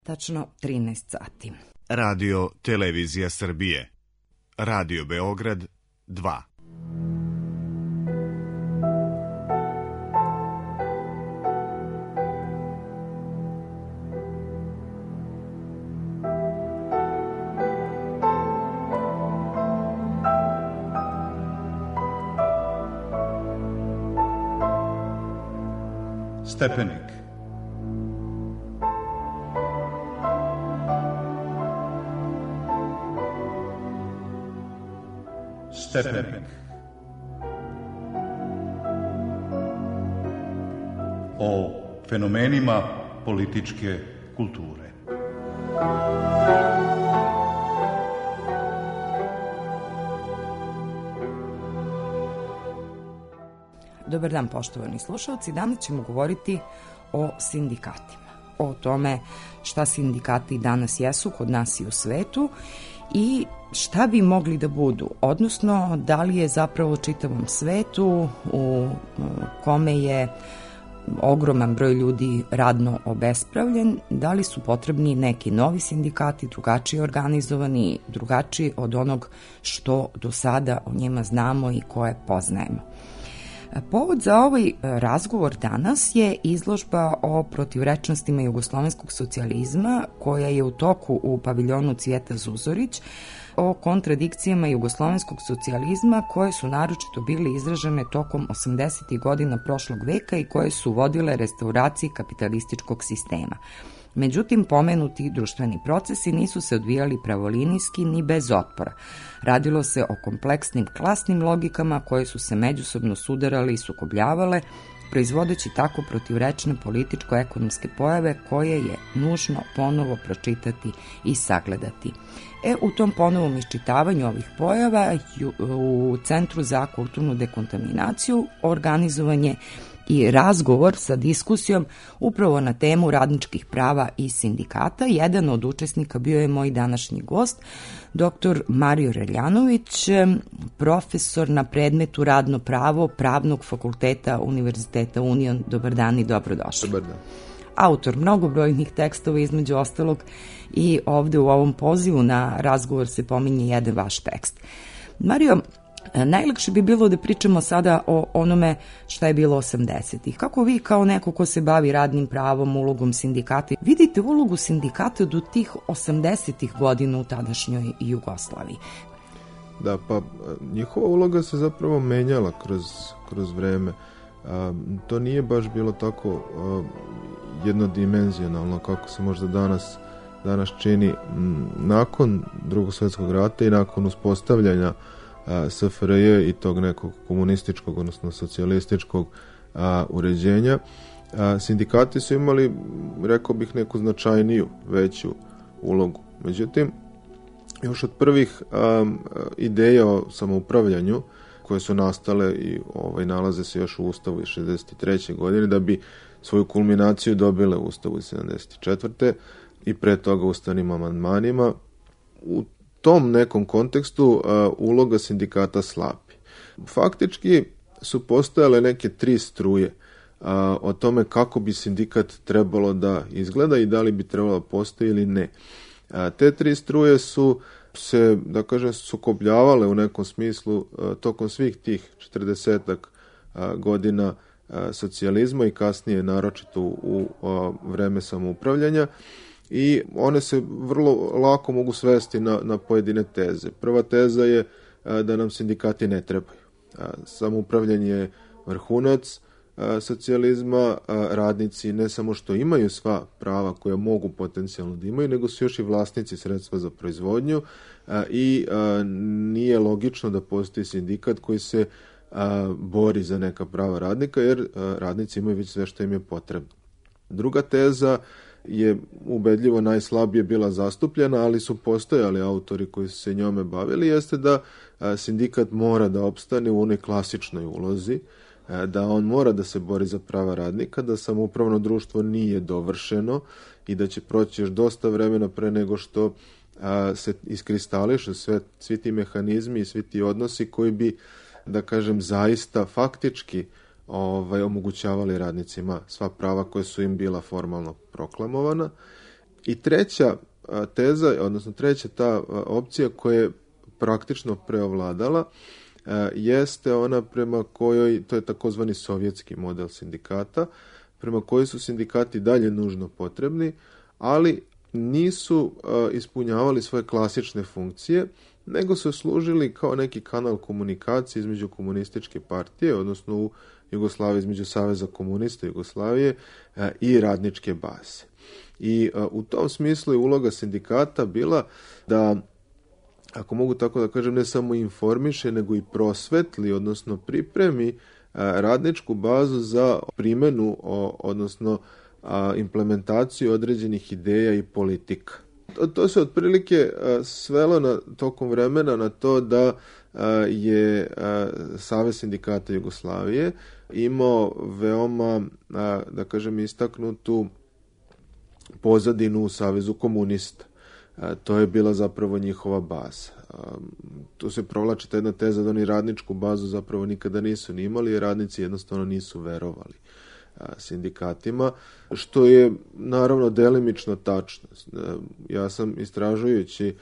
Tačno 13 sati. Radio Televizija Srbije. Radio Beograd 2. Stepenik. Stepenik. O fenomenima političke kulture. Dobar dan, poštovani slušalci. Danas ćemo govoriti o sindikatima. O tome šta sindikati danas jesu kod nas i u svetu i šta bi mogli da budu, odnosno da li je zapravo čitavom svetu u kome je ogroman broj ljudi radno obespravljen, da li su potrebni neki novi sindikati, drugačije organizovani, drugačiji od onog što do sada o njima znamo i koje poznajemo. Povod za ovaj razgovor danas je izložba o protivrečnostima jugoslovenskog socijalizma koja je u toku u paviljonu Cvijeta Zuzorić, o kontradikcijama jugoslovenskog socijalizma koje su naročito bile izražene tokom 80. godina prošlog veka i koje su vodile restauraciji kapitalističkog sistema. Međutim, pomenuti društveni procesi nisu se odvijali pravolinijski ni bez otpora. Radilo se o kompleksnim klasnim logikama koje su se međusobno sudarale i sukobljavale, proizvodeći tako protivrečne političko-ekonomske pojave koje je nužno ponovo pročitati i sagledati. U tom ponovom iščitavanju ovih pojava u Centru za kulturnu dekontaminaciju organizovan je i razgovor sa diskusijom upravo na temu radničkih prava i sindikata. Jedan od učesnika bio je moj današnji gost, dr. Mario Reljanović, profesor na predmetu radno pravo Pravnog fakulteta Univerziteta Union. Dobar dan i dobrodošli. Dobar dan. Autor mnogobrojnih tekstova, između ostalog i ovde u ovom pozivu na razgovor se pominje jedan vaš tekst. Mario, najlakše bi bilo da pričamo sada o onome šta je bilo 80-ih. Kako vi kao neko ko se bavi radnim pravom, ulogom sindikata, vidite ulogu sindikata do tih 80-ih godina u tadašnjoj Jugoslaviji? Da, pa njihova uloga se zapravo menjala kroz vreme. To nije baš bilo tako jednodimenzionalno kako se možda danas čini. Nakon Drugog svjetskog rata i nakon uspostavljanja SFRJ i tog nekog komunističkog, odnosno socijalističkog uređenja, sindikati su imali, rekao bih, neku značajniju, veću ulogu. Međutim, još od prvih ideja o samoupravljanju koje su nastale i nalaze se još u Ustavu iz 63. godine, da bi svoju kulminaciju dobile u Ustavu iz 74. i pre toga ustavnim amandmanima, u tom nekom kontekstu uloga sindikata slabi. Faktički su postojale neke tri struje o tome kako bi sindikat trebalo da izgleda i da li bi trebalo da postoji ili ne. Te tri struje su se, da kažem, sukobljavale u nekom smislu tokom svih tih 40 godina socijalizma i kasnije naročito u vreme samoupravljanja. I one se vrlo lako mogu svesti na pojedine teze. Prva teza je da nam sindikati ne trebaju. Samoupravljanje je vrhunac socijalizma, radnici ne samo što imaju sva prava koja mogu potencijalno da imaju, nego su još i vlasnici sredstva za proizvodnju i nije logično da postoji sindikat koji se bori za neka prava radnika, jer radnici imaju već sve što im je potrebno. Druga teza je ubedljivo najslabije bila zastupljena, ali su postojali autori koji su se njome bavili, jeste da sindikat mora da opstane u onoj klasičnoj ulozi, da on mora da se bori za prava radnika, da samoupravno društvo nije dovršeno i da će proći još dosta vremena pre nego što se iskristališe svi ti mehanizmi i svi ti odnosi koji bi, da kažem, zaista faktički omogućavali radnicima sva prava koja su im bila formalno proklamovana. I treća teza, odnosno treća ta opcija koja je praktično preovladala, jeste ona prema kojoj, to je takozvani sovjetski model sindikata, prema kojoj su sindikati dalje nužno potrebni, ali nisu ispunjavali svoje klasične funkcije, nego su služili kao neki kanal komunikacije između komunističke partije, odnosno u Jugoslaviji između Saveza komunista Jugoslavije i radničke baze. I u tom smislu je uloga sindikata bila da, ako mogu tako da kažem, ne samo informiše, nego i prosvetli, odnosno pripremi radničku bazu za primjenu, odnosno implementaciju određenih ideja i politika. To se otprilike svelo tokom vremena na to da je Savez sindikata Jugoslavije imao veoma, da kažem, istaknutu pozadinu u Savezu komunista. To je bila zapravo njihova baza. Tu se provlači ta jedna teza da oni radničku bazu zapravo nikada nisu ni imali, jer radnici jednostavno nisu verovali sindikatima, što je naravno delimično tačno. Ja sam istražujući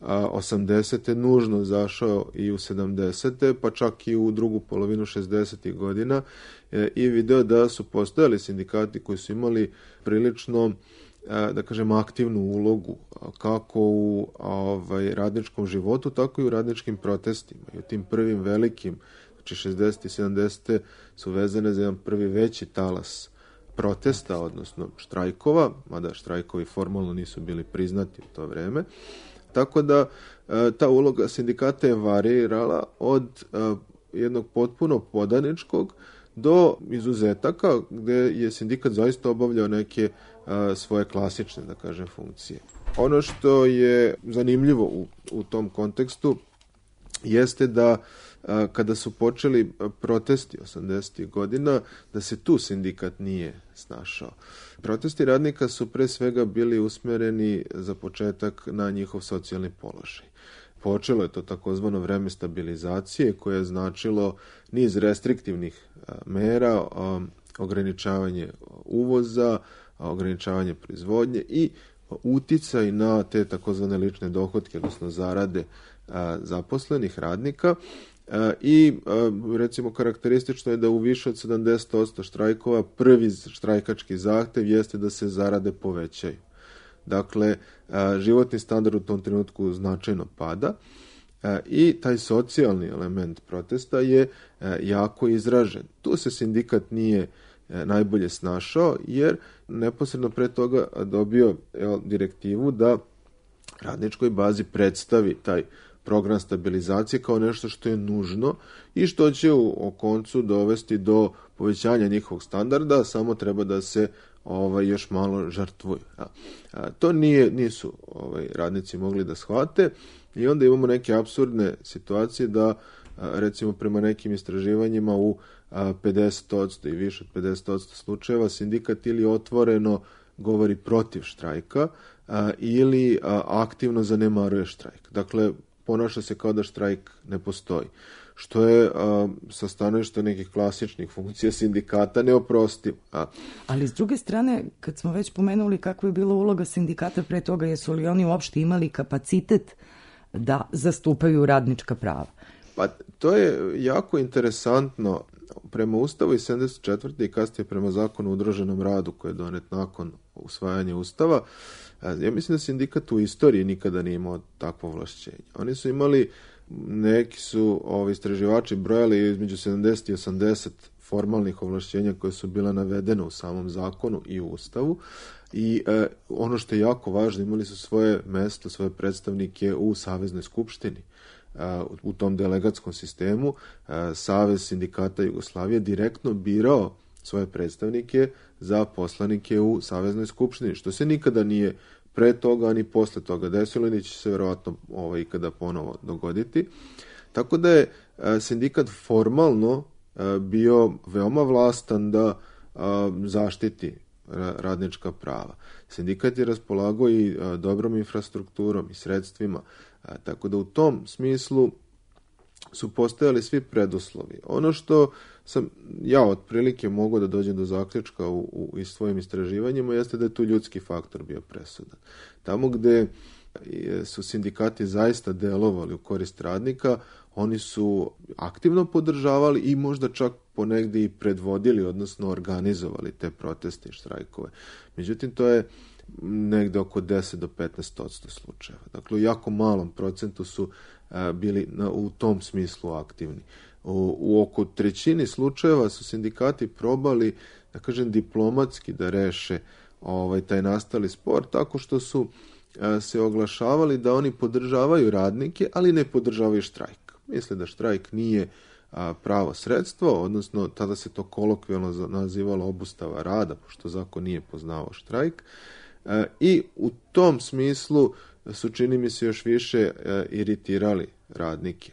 80. nužno zašao i u 70. pa čak i u drugu polovinu 60. godina i video da su postojali sindikati koji su imali prilično, da kažem, aktivnu ulogu kako u radničkom životu, tako i u radničkim protestima. I u tim prvim velikim, znači 60. i 70. su vezane za jedan prvi veći talas protesta, odnosno štrajkova, mada štrajkovi formalno nisu bili priznati u to vreme. Tako da ta uloga sindikata je varirala od jednog potpuno podaničkog do izuzetaka gdje je sindikat zaista obavljao neke svoje klasične, da kažem, funkcije. Ono što je zanimljivo u tom kontekstu jeste da kada su počeli protesti 80. godina, da se tu sindikat nije snašao. Protesti radnika su pre svega bili usmjereni za početak na njihov socijalni položaj. Počelo je to takozvano vreme stabilizacije koje je značilo niz restriktivnih mera, ograničavanje uvoza, ograničavanje proizvodnje i uticaj na te takozvane lične dohotke, odnosno zarade zaposlenih radnika. I recimo karakteristično je da u više od 70% štrajkova prvi štrajkački zahtev jeste da se zarade povećaju. Dakle, životni standard u tom trenutku značajno pada i taj socijalni element protesta je jako izražen. Tu se sindikat nije najbolje snašao jer neposredno pre toga dobio direktivu da radničkoj bazi predstavi taj program stabilizacije kao nešto što je nužno i što će u koncu dovesti do povećanja njihovog standarda, samo treba da se još malo žrtvuju. To nisu radnici mogli da shvate i onda imamo neke apsurdne situacije da recimo prema nekim istraživanjima u 50% i više od 50% slučajeva sindikat ili otvoreno govori protiv štrajka ili aktivno zanemaruje štrajk. Dakle, ponaša se kao da štrajk ne postoji, što je sa stanovišta nekih klasičnih funkcija sindikata neoprostivo. Ali s druge strane, kad smo već pomenuli kakva je bila uloga sindikata pre toga, jesu li oni uopšte imali kapacitet da zastupaju radnička prava? Pa to je jako interesantno. Prema Ustavu iz 74. i kasnije prema Zakonu o udruženom radu koji je donet nakon usvajanja Ustava, ja mislim da sindikat u istoriji nikada nije imao takvo ovlašćenje. Oni su imali, neki su istraživači brojali između 70 i 80 formalnih ovlašćenja koje su bila navedene u samom zakonu i u Ustavu i ono što je jako važno, imali su svoje mesto, svoje predstavnike u Saveznoj skupštini. U tom delegatskom sistemu Savez sindikata Jugoslavije direktno birao svoje predstavnike za poslanike u Saveznoj skupštini, što se nikada nije pre toga ni posle toga desilo, ni će se verovatno ikada ponovo dogoditi. Tako da je sindikat formalno bio veoma vlastan da zaštiti radnička prava. Sindikat je raspolagao i dobrom infrastrukturom i sredstvima, tako da u tom smislu su postojali svi preduslovi. Ono što sam ja otprilike mogao da dođem do zaključka i svojim istraživanjima, jeste da je tu ljudski faktor bio presudan. Tamo gde su sindikati zaista delovali u korist radnika, oni su aktivno podržavali i možda čak ponegde i predvodili, odnosno organizovali te proteste i štrajkove. Međutim, to je negde oko 10 do 15% slučajeva. Dakle, u jako malom procentu su bili u tom smislu aktivni. U oko trećini slučajeva su sindikati probali, da kažem, diplomatski da reše taj nastali spor, tako što su se oglašavali da oni podržavaju radnike, ali ne podržavaju štrajk. Misle da štrajk nije pravo sredstvo, odnosno tada se to kolokvijalno nazivalo obustava rada, pošto zakon nije poznavao štrajk. I u tom smislu su, čini mi se, još više iritirali radnike.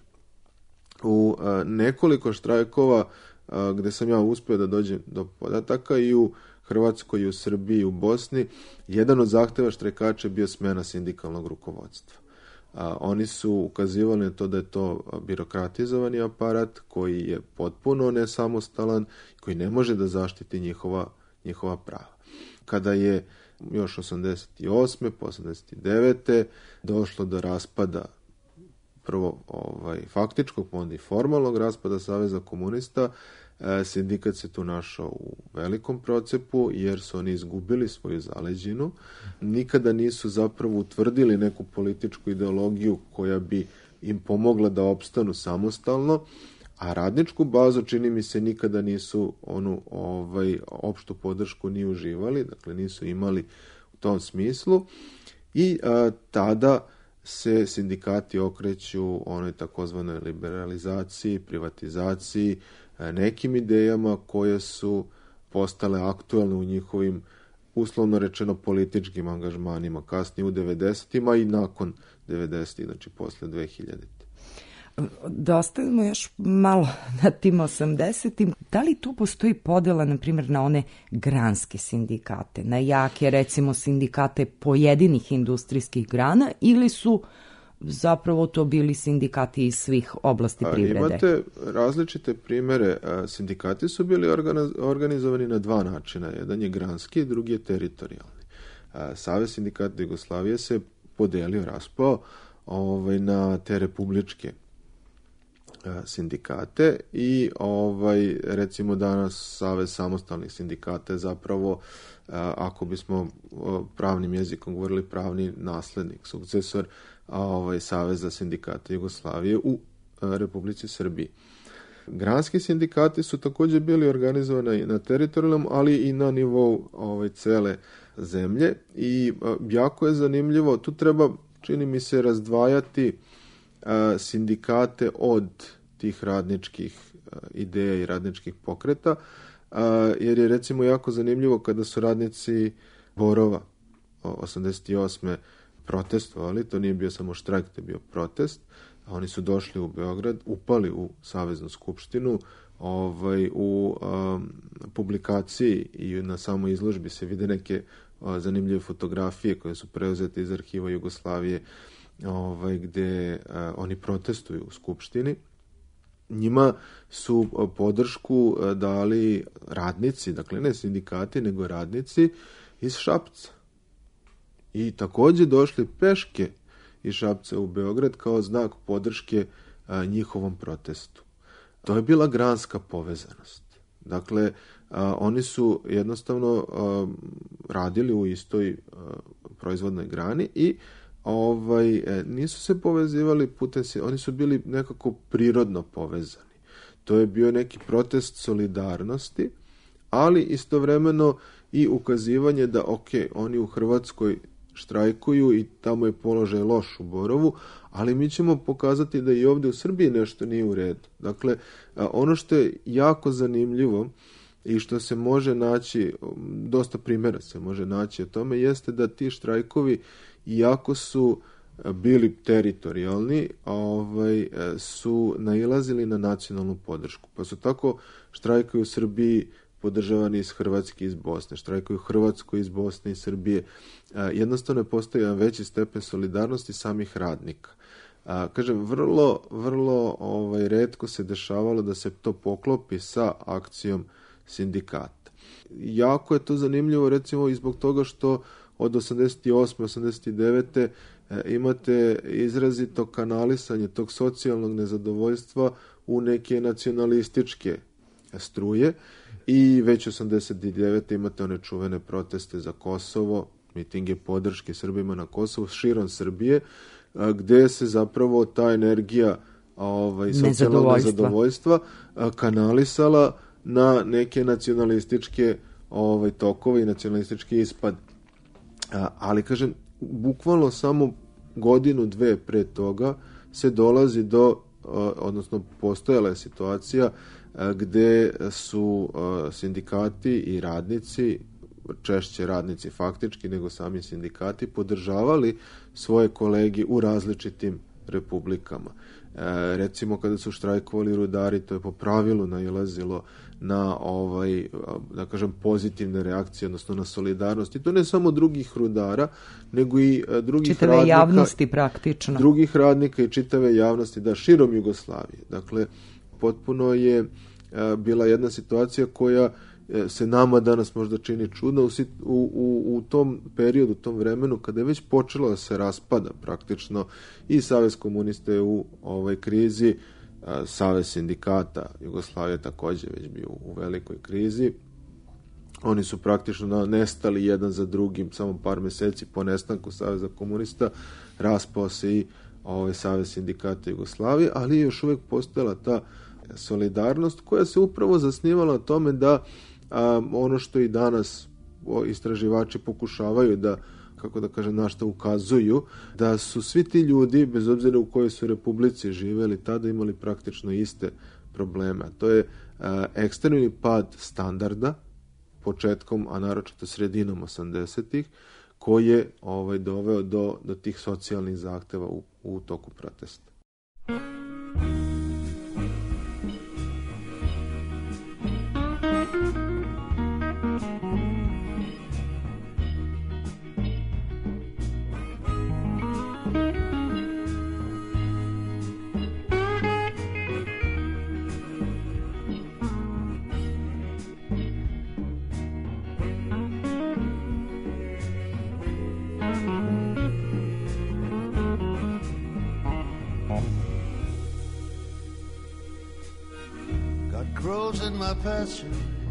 U nekoliko štrajkova gde sam ja uspio da dođem do podataka i u Hrvatskoj, i u Srbiji, i u Bosni, jedan od zahteva štrajkača je bio smena sindikalnog rukovodstva. Oni su ukazivali na to da je to birokratizovani aparat koji je potpuno nesamostalan, koji ne može da zaštiti njihova prava. Kada je još 88. po 89. došlo do raspada, prvo faktičkog, pa onda i formalnog raspada Saveza komunista, sindikat se tu našao u velikom procepu, jer su oni izgubili svoju zaleđinu. Nikada nisu zapravo utvrdili neku političku ideologiju koja bi im pomogla da opstanu samostalno, a radničku bazu, čini mi se, nikada nisu onu opštu podršku ni uživali, dakle nisu imali u tom smislu. I tada se sindikati okreću onoj takozvanoj liberalizaciji, privatizaciji, nekim idejama koje su postale aktualne u njihovim, uslovno rečeno, političkim angažmanima, kasnije u 90-ima i nakon 90-ih, znači posle 2000. Da ostavimo još malo na tim 80-im. Da li tu postoji podela, na primjer, na one granske sindikate, na jake, recimo, sindikate pojedinih industrijskih grana, ili su zapravo to bili sindikati iz svih oblasti privrede? Imate različite primere. Sindikati su bili organizovani na dva načina. Jedan je granski, drugi je teritorijalni. Savez sindikata Jugoslavije se podelio, raspao na te republičke sindikate i recimo danas Savez samostalnih sindikata je zapravo, ako bismo pravnim jezikom govorili, pravni naslednik, sukcesor Saveza sindikata Jugoslavije u Republici Srbiji. Granski sindikati su također bili organizovani na teritorijalnom, ali i na nivou cele zemlje i jako je zanimljivo, tu treba, čini mi se, razdvajati sindikate od tih radničkih ideja i radničkih pokreta, jer je recimo jako zanimljivo kada su radnici Borova 88. protestovali, to nije bio samo štrajk, to je bio protest, oni su došli u Beograd, upali u Saveznu skupštinu, u publikaciji i na samoj izložbi se vide neke zanimljive fotografije koje su preuzete iz arhiva Jugoslavije, gde oni protestuju u skupštini. Njima su podršku dali radnici, dakle ne sindikati, nego radnici iz Šapca. I također došli peške iz Šapca u Beograd kao znak podrške njihovom protestu. To je bila granska povezanost. Dakle, oni su jednostavno radili u istoj proizvodnoj grani i nisu se povezivali putem se, oni su bili nekako prirodno povezani. To je bio neki protest solidarnosti, ali istovremeno i ukazivanje da oni u Hrvatskoj štrajkuju i tamo je položaj loš u Borovu, ali mi ćemo pokazati da i ovdje u Srbiji nešto nije u redu. Dakle, ono što je jako zanimljivo i što se može naći, dosta primjera se može naći o tome, jeste da ti štrajkovi, iako su bili teritorijalni, su nailazili na nacionalnu podršku. Pa su tako štrajkovi u Srbiji podržavani iz Hrvatske i iz Bosne, štrajkovi u Hrvatskoj iz Bosne i Srbije. Jednostavno je postao jedan veći stepen solidarnosti samih radnika. Kažem, vrlo retko se dešavalo da se to poklopi sa akcijom sindikata. Jako je to zanimljivo, recimo, i zbog toga što od 88. 89. imate izrazito kanalisanje tog socijalnog nezadovoljstva u neke nacionalističke struje i već 89. imate one čuvene proteste za Kosovo, mitinge podrške Srbima na Kosovu širom Srbije, gde se zapravo ta energija socijalnog nezadovoljstva kanalisala na neke nacionalističke tokove i nacionalistički ispad. Ali, kažem, bukvalno samo godinu, dve pre toga se dolazi do, odnosno postojala je situacija gde su sindikati i radnici, češće radnici faktički nego sami sindikati, podržavali svoje kolege u različitim republikama. Recimo, kada su štrajkovali rudari, to je po pravilu nailazilo na da kažem, pozitivne reakcije, odnosno na solidarnost. I to ne samo drugih rudara, nego i drugih čitave radnika, javnosti praktično. Drugih radnika i čitave javnosti, da, širom Jugoslavije. Dakle, potpuno je bila jedna situacija koja se nama danas možda čini čudno u tom periodu, u tom vremenu, kada je već počelo da se raspada praktično i Savez komunista je u krizi, Savez sindikata Jugoslavije takođe već bio u velikoj krizi. Oni su praktično nestali jedan za drugim, samo par meseci po nestanku Saveza komunista raspao se i Savez sindikata Jugoslavije, ali je još uvek postojala ta solidarnost koja se upravo zasnivala na tome da ono što i danas istraživači pokušavaju da, kako da kažem, na što ukazuju, da su svi ti ljudi, bez obzira u kojoj su republici živeli, tada imali praktično iste probleme. To je ekstremni pad standarda početkom, a naročito sredinom 80-ih, koji je doveo do tih socijalnih zahteva u toku protesta. Grows in my pasture,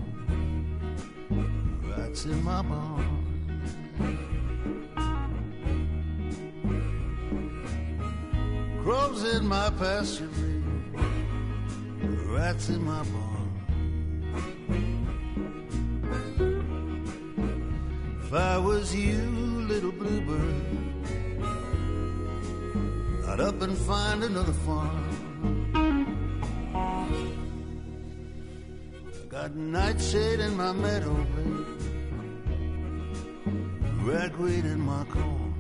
rats in my barn. Grows in my pasture, rats in my barn. If I was you, little bluebird, I'd up and find another farm. Got nightshade in my meadow, babe, ragweed in my corn.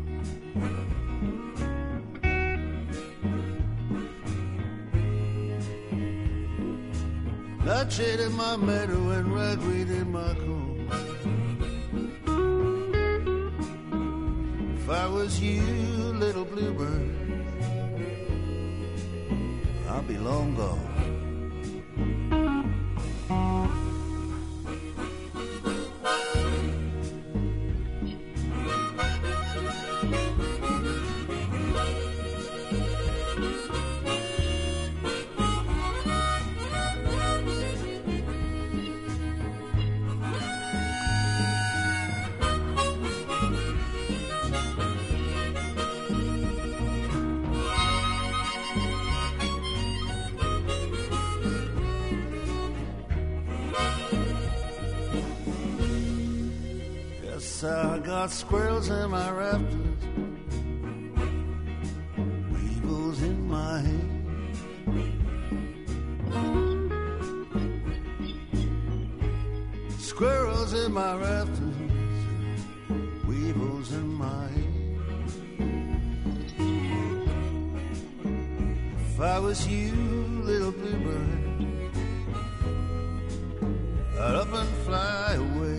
Nightshade in my meadow and ragweed in my corn. If I was you, little bluebird, I'd be long gone. I got squirrels in my rafters, weevils in my hay. Squirrels in my rafters, weevils in my hay. If I was you, little bluebird, I'd up and fly away.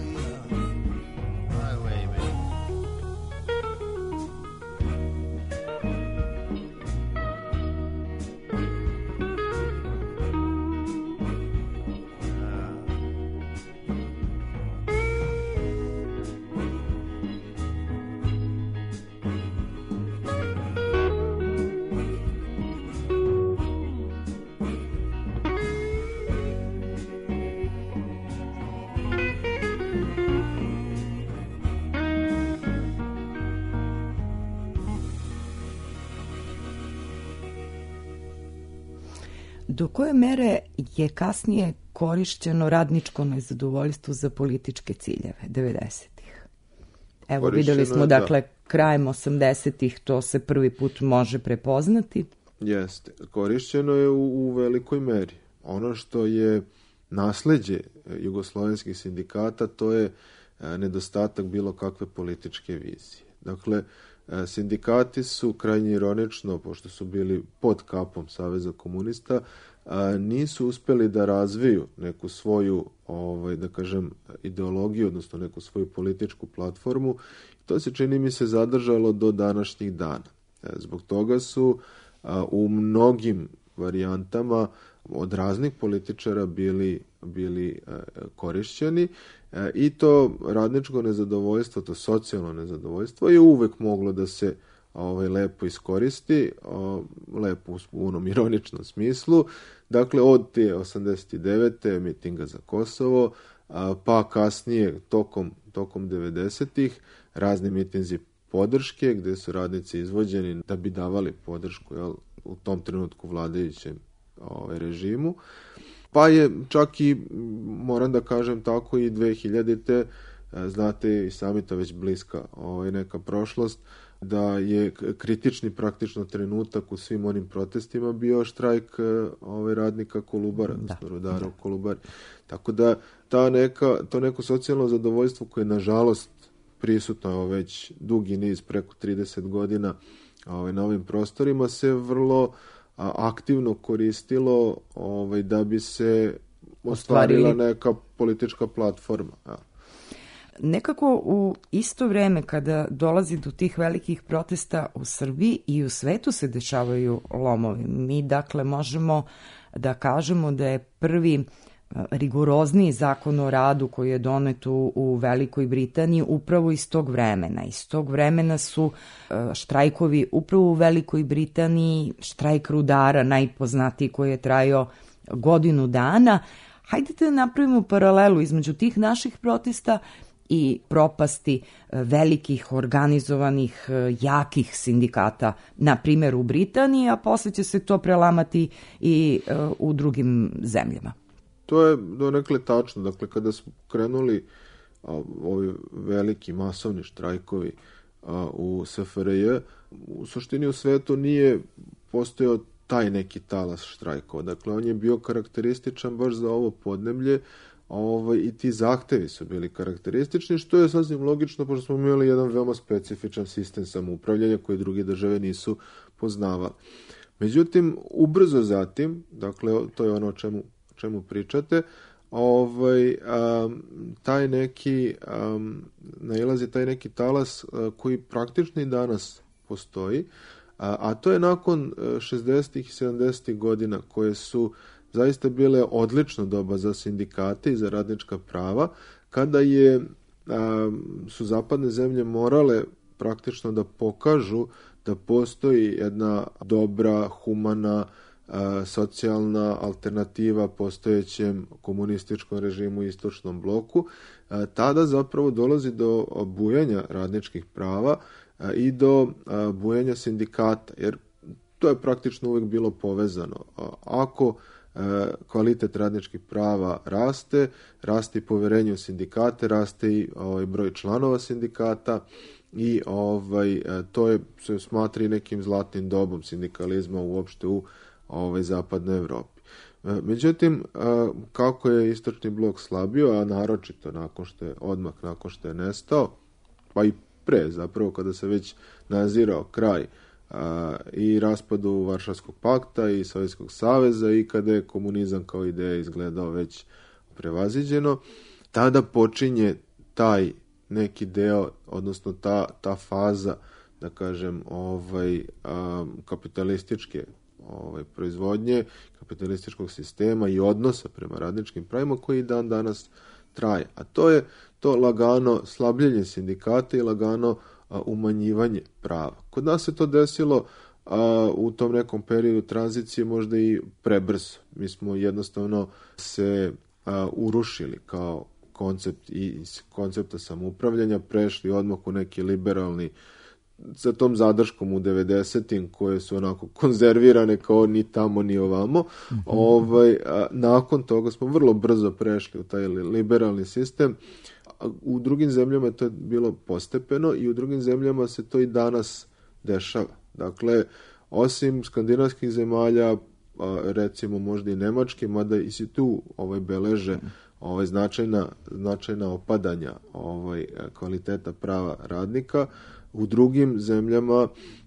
Do koje mere je kasnije korišćeno radničko nezadovoljstvo za političke ciljeve 90-ih? Evo, videli smo, dakle, krajem 80-ih to se prvi put može prepoznati. Jeste. Korišćeno je u velikoj meri. Ono što je nasleđe jugoslovenskih sindikata, to je nedostatak bilo kakve političke vizije. Dakle, sindikati su krajnje ironično, pošto su bili pod kapom Saveza komunista, nisu uspeli da razviju neku svoju, da kažem, ideologiju, odnosno neku svoju političku platformu. To se, čini mi se, zadržalo do današnjih dana. Zbog toga su u mnogim varijantama od raznih političara bili korišćeni i to radničko nezadovoljstvo, to socijalno nezadovoljstvo je uvek moglo da se lepo iskoristi, lepo u onom ironičnom smislu. Dakle, od te 89. mitinga za Kosovo, pa kasnije tokom 90-ih razni mitinzi podrške gde su radnici izvođeni da bi davali podršku u tom trenutku vladajućem režimu. Pa je čak i, moram da kažem tako, i 2000-te, znate i sami, to već bliska neka prošlost, da je kritični praktično trenutak u svim onim protestima bio štrajk radnika Kolubara, odnosno rudara u Kolubari. Tako da to neko socijalno zadovoljstvo koje je nažalost prisutno već dugi niz, preko 30 godina na ovim prostorima, se vrlo aktivno koristilo da bi se ostvarila neka politička platforma. Ja. Nekako u isto vreme kada dolazi do tih velikih protesta u Srbiji i u svetu se dešavaju lomovi. Mi dakle možemo da kažemo da je prvi rigorozniji zakon o radu koji je donet u Velikoj Britaniji upravo iz tog vremena. Iz tog vremena su štrajkovi upravo u Velikoj Britaniji, štrajk rudara najpoznatiji koji je trajao godinu dana. Hajdete da napravimo paralelu između tih naših protesta i propasti velikih, organizovanih, jakih sindikata, na primjer u Britaniji, a posle će se to prelamati i u drugim zemljama. To je donekle tačno. Dakle, kada smo krenuli ovi veliki masovni štrajkovi u SFRJ, u suštini u svetu nije postojao taj neki talas štrajkova. Dakle, on je bio karakterističan baš za ovo podneblje, i ti zahtevi su bili karakteristični, što je sasvim logično, pošto smo imali jedan veoma specifičan sistem samoupravljanja koji druge države nisu poznavali. Međutim, ubrzo zatim, dakle, to je ono o čemu pričate, nailazi taj neki talas koji praktično i danas postoji, a to je nakon 60. i 70. godina koje su zaista bile odlično doba za sindikate i za radnička prava, kada su zapadne zemlje morale praktično da pokažu da postoji jedna dobra, humana, socijalna alternativa postojećem komunističkom režimu u istočnom bloku. Tada zapravo dolazi do bujanja radničkih prava i do bujanja sindikata, jer to je praktično uvijek bilo povezano. Ako kvalitet radničkih prava raste i poverenje u sindikate, raste i broj članova sindikata i to se smatra nekim zlatnim dobom sindikalizma uopšte u zapadnoj Evropi. Međutim, kako je istočni blok slabio, a naročito odmah nakon što je nestao, pa i pre zapravo kada se već nazirao kraj i raspadu Varšavskog pakta i Sovjetskog saveza i kada je komunizam kao ideja izgledao već prevaziđeno, tada počinje taj neki deo, odnosno ta faza, da kažem, kapitalističke proizvodnje, kapitalističkog sistema i odnosa prema radničkim pravima koji dan danas traje. A to je to lagano slabljenje sindikata i lagano umanjivanje prava. Kod nas se to desilo u tom nekom periodu tranzicije možda i prebrzo. Mi smo jednostavno se urušili kao koncept i iz koncepta samoupravljanja prešli odmah u neki liberalni sa tom zadrškom u 90-im koje su onako konzervirane kao ni tamo ni ovamo. Nakon toga smo vrlo brzo prešli u taj liberalni sistem. U drugim zemljama to je bilo postepeno i u drugim zemljama se to i danas dešava. Dakle, osim skandinavskih zemalja, recimo možda i Nemačke, mada i si tu beleže značajna opadanja kvaliteta prava radnika. U drugim zemljama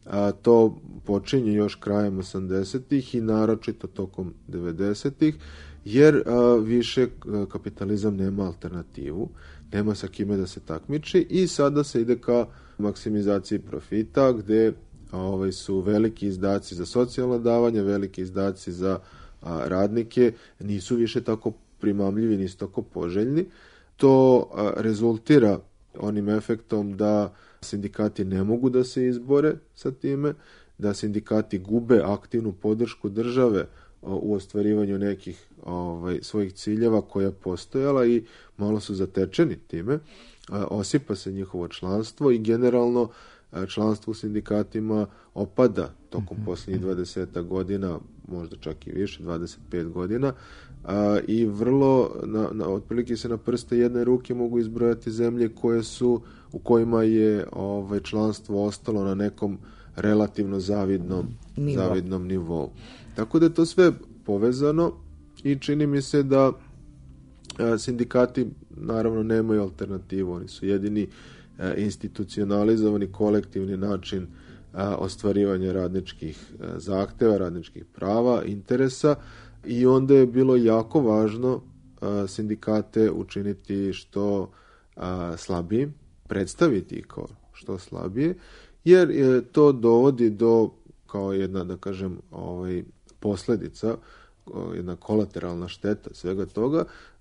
to počinje još krajem 80-ih i naročito tokom 90-ih, jer više kapitalizam nema alternativu, nema sa kime da se takmiči i sada se ide ka maksimizaciji profita, gde su veliki izdaci za socijalna davanja, veliki izdaci za radnike, nisu više tako primamljivi, nisu tako poželjni. To rezultira onim efektom da sindikati ne mogu da se izbore sa time, da sindikati gube aktivnu podršku države u ostvarivanju nekih svojih ciljeva koja je postojala i malo su zatečeni time. Osipa se njihovo članstvo i generalno članstvo u sindikatima opada tokom posljednjih 20 godina, možda čak i više, 25 godina, i vrlo, otprilike se na prste jedne ruke mogu izbrojati zemlje u kojima je članstvo ostalo na nekom relativno zavidnom nivou. Tako da je to sve povezano i čini mi se da sindikati naravno nemaju alternativu, oni su jedini institucionalizovani kolektivni način ostvarivanja radničkih zahteva, radničkih prava, interesa i onda je bilo jako važno sindikate učiniti što slabije, predstaviti kao što slabije, jer to dovodi do, kao jedna, da kažem, posljedica, jedna kolateralna šteta svega toga,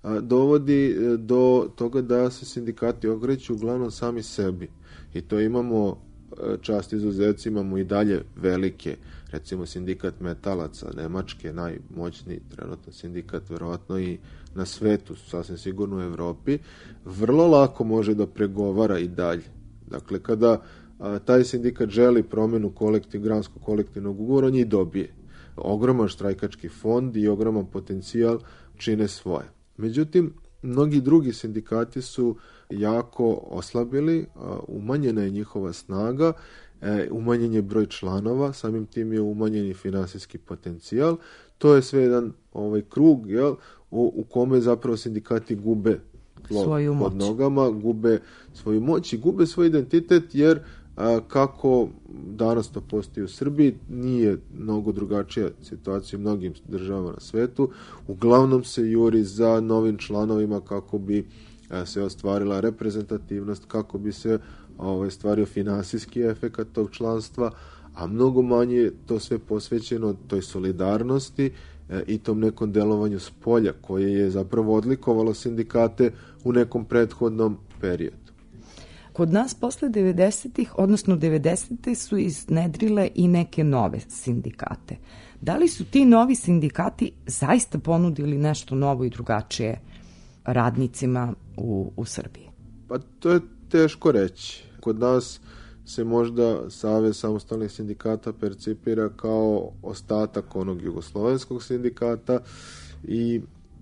dovodi do toga da se sindikati okreću uglavnom sami sebi. I to imamo, čast izuzeci, imamo i dalje velike, recimo sindikat metalaca Nemačke, najmoćniji trenutno sindikat verovatno i na svetu, sasvim sigurno u Evropi, vrlo lako može da pregovara i dalje. Dakle, kada taj sindikat želi promjenu granskog kolektivnog ugovora, on je dobije. Ogroman štrajkački fond i ogroman potencijal čine svoje. Međutim, mnogi drugi sindikati su jako oslabili, umanjena je njihova snaga, umanjen je broj članova, samim tim je umanjen i finansijski potencijal. To je sve jedan krug, u kome zapravo sindikati gube tlo pod nogama, gube svoju moć i gube svoj identitet, jer kako danas to postoji u Srbiji, nije mnogo drugačija situacija u mnogim državama na svetu. Uglavnom se juri za novim članovima kako bi se ostvarila reprezentativnost, kako bi se stvario finansijski efekat tog članstva, a mnogo manje je to sve posvećeno toj solidarnosti i tom nekom delovanju s polja koje je zapravo odlikovalo sindikate u nekom prethodnom periodu. Kod nas posle 90-ih, odnosno 90-te su iznedrile i neke nove sindikate. Da li su ti novi sindikati zaista ponudili nešto novo i drugačije radnicima u Srbiji? Pa to je teško reći. Kod nas se možda Savez samostalnih sindikata percipira kao ostatak onog jugoslovenskog sindikata i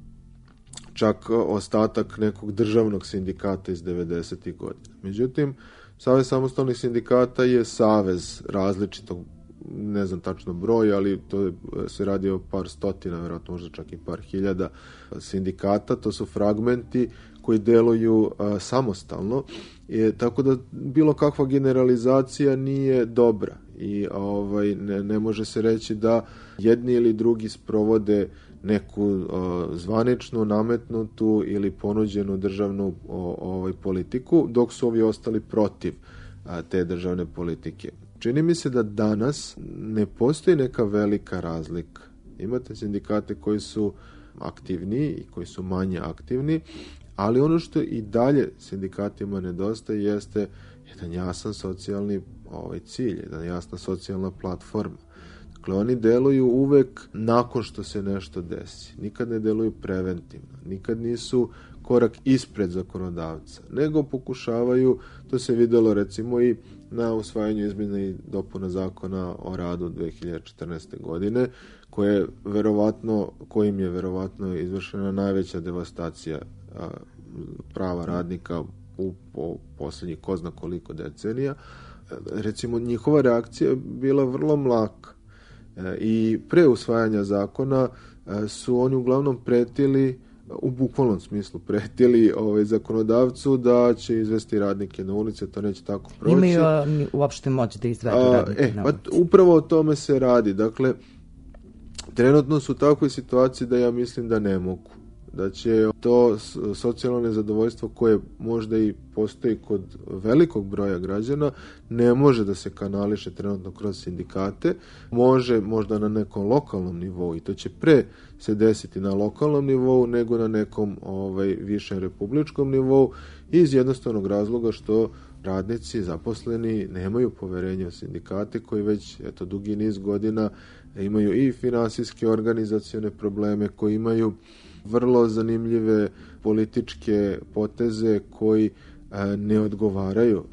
čak ostatak nekog državnog sindikata iz 90. godina. Međutim, Savez samostalnih sindikata je savez različitog, ne znam tačno broj, ali to se radi o par stotina, vjerojatno možda čak i par hiljada sindikata. To su fragmenti koji deluju samostalno, tako da bilo kakva generalizacija nije dobra i ne može se reći da jedni ili drugi sprovode neku zvaničnu, nametnutu ili ponuđenu državnu politiku, dok su ovi ostali protiv te državne politike. Čini mi se da danas ne postoji neka velika razlika. Imate sindikate koji su aktivniji i koji su manje aktivni, ali ono što i dalje sindikatima nedostaje jeste jedan jasan socijalni cilj, jedna jasna socijalna platforma. Dakle, oni deluju uvek nakon što se nešto desi. Nikad ne deluju preventivno. Nikad nisu korak ispred zakonodavca. Nego pokušavaju, to se videlo recimo i na usvajanju izmjena i dopuna zakona o radu 2014. godine, kojim je verovatno izvršena najveća devastacija prava radnika u posljednjih ko zna koliko decenija. Recimo, njihova reakcija je bila vrlo mlaka i pre usvajanja zakona su oni uglavnom pretili, u bukvalnom smislu pretili zakonodavcu da će izvesti radnike na ulice, to neće tako proći. Imaju uopšte moć da izvedu radnike na ulice. Upravo o tome se radi. Dakle, trenutno su u takvoj situaciji da ja mislim da ne mogu. Da će to socijalno nezadovoljstvo koje možda i postoji kod velikog broja građana ne može da se kanališe trenutno kroz sindikate, može možda na nekom lokalnom nivou i to će pre se desiti na lokalnom nivou nego na nekom višem republičkom nivou iz jednostavnog razloga što radnici, zaposleni nemaju poverenja u sindikate koji već dugi niz godina imaju i finansijske organizacione probleme, koji imaju vrlo zanimljive političke poteze koji ne odgovaraju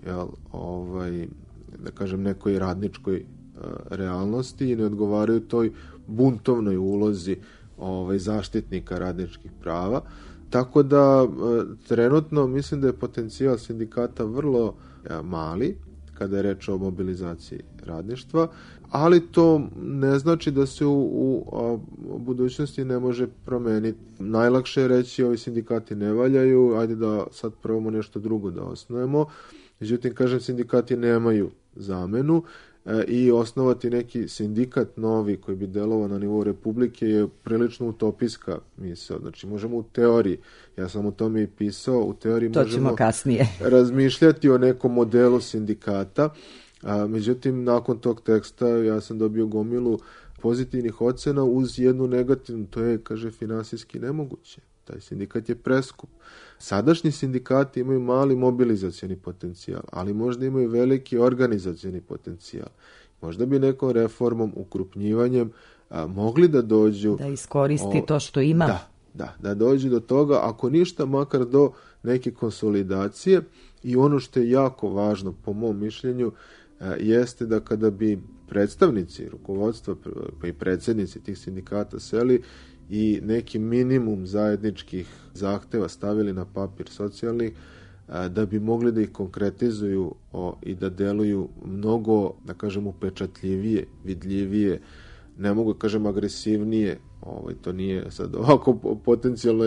da kažem nekoj radničkoj realnosti i ne odgovaraju toj buntovnoj ulozi zaštitnika radničkih prava. Tako da trenutno mislim da je potencijal sindikata vrlo mali kada je reč o mobilizaciji radništva, ali to ne znači da se u budućnosti ne može promeniti. Najlakše je reći ovi sindikati ne valjaju, ajde da sad probamo nešto drugo da osnujemo. Međutim, kažem, sindikati nemaju zamenu i osnovati neki sindikat novi koji bi delovao na nivou Republike je prilično utopijska misao. Znači, možemo u teoriji, ja sam o tome i pisao, u teoriji to možemo kasnije razmišljati o nekom modelu sindikata. Međutim, nakon tog teksta ja sam dobio gomilu pozitivnih ocena uz jednu negativnu, to je, kaže, finansijski nemoguće. Taj sindikat je preskup. Sadašnji sindikati imaju mali mobilizacioni potencijal, ali možda imaju veliki organizacioni potencijal. Možda bi nekom reformom, ukrupnjivanjem mogli da dođu... Da iskoristi to što ima. Da dođu do toga, ako ništa, makar do neke konsolidacije. I ono što je jako važno, po mom mišljenju, jeste da kada bi predstavnici rukovodstva pa i predsjednici tih sindikata seli i neki minimum zajedničkih zahteva stavili na papir socijalnih, da bi mogli da ih konkretizuju i da deluju mnogo, da kažem, upečatljivije, vidljivije, ne mogu da kažem agresivnije, to nije sad ovako potencijalno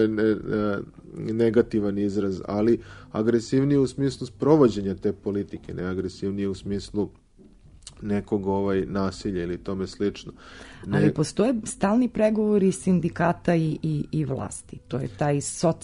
negativan izraz, ali agresivnije u smislu sprovođenja te politike, ne agresivnije u smislu nekog nasilja ili tome slično. Ali postoje stalni pregovori sindikata i vlasti. To je taj